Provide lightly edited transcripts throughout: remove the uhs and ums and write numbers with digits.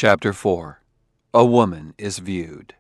Chapter 4. A Woman is Viewed.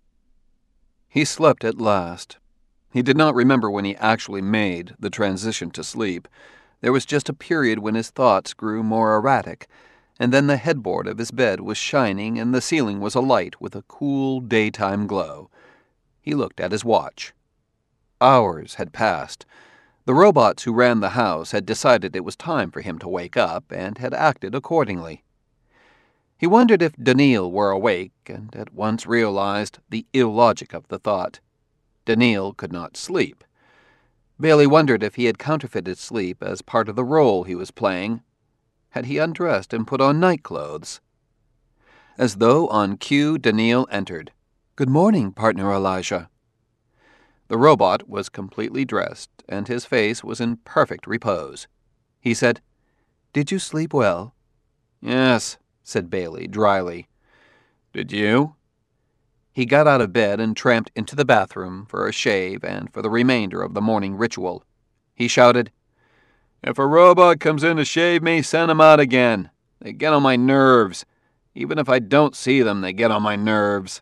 He slept at last. He did not remember when he actually made the transition to sleep. There was just a period when his thoughts grew more erratic, and then the headboard of his bed was shining and the ceiling was alight with a cool daytime glow. He looked at his watch. Hours had passed. The robots who ran the house had decided it was time for him to wake up and had acted accordingly. He wondered if Daniil were awake, and at once realized the illogic of the thought. Daniil could not sleep. Bailey wondered if he had counterfeited sleep as part of the role he was playing. Had he undressed and put on night clothes? As though on cue, Daniil entered. "Good morning, partner Elijah." The robot was completely dressed, and his face was in perfect repose. He said, "Did you sleep well?" "Yes," said Bailey dryly. "Did you?" He got out of bed and tramped into the bathroom for a shave and for the remainder of the morning ritual. He shouted, "If a robot comes in to shave me, send him out again. They get on my nerves. Even if I don't see them, they get on my nerves."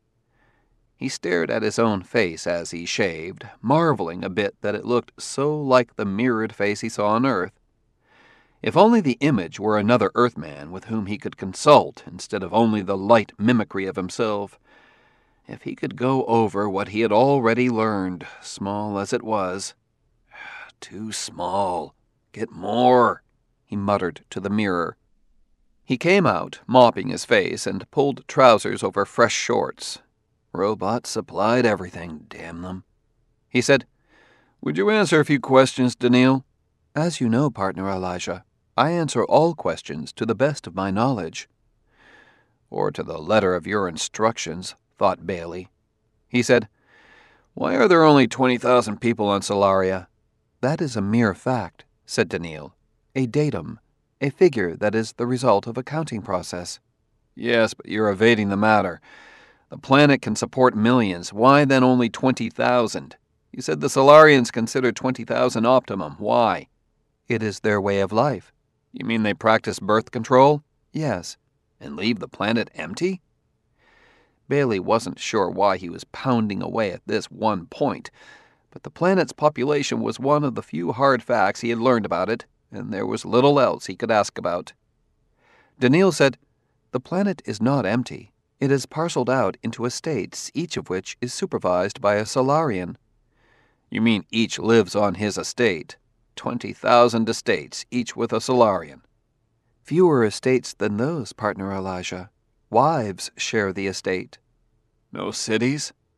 He stared at his own face as he shaved, marveling a bit that it looked so like the mirrored face he saw on Earth. If only the image were another Earthman with whom he could consult instead of only the light mimicry of himself. If he could go over what he had already learned, small as it was. "Too small. Get more," he muttered to the mirror. He came out, mopping his face, and pulled trousers over fresh shorts. Robots supplied everything, damn them. He said, "Would you answer a few questions, Daniil?" "As you know, partner Elijah, I answer all questions to the best of my knowledge." "Or to the letter of your instructions," thought Bailey. He said, "Why are there only 20,000 people on Solaria?" "That is a mere fact," said Daniil. "A datum, a figure that is the result of a counting process." "Yes, but you're evading the matter. The planet can support millions. Why then only 20,000? You said the Solarians consider 20,000 optimum. Why?" "It is their way of life." "You mean they practice birth control?" "Yes." "And leave the planet empty?" Bailey wasn't sure why he was pounding away at this one point, but the planet's population was one of the few hard facts he had learned about it, and there was little else he could ask about. Daniil said, "The planet is not empty. It is parceled out into estates, each of which is supervised by a Solarian." "You mean each lives on his estate? 20,000 estates, each with a Solarian." "Fewer estates than those, partner Elijah. Wives share the estate." "No cities?"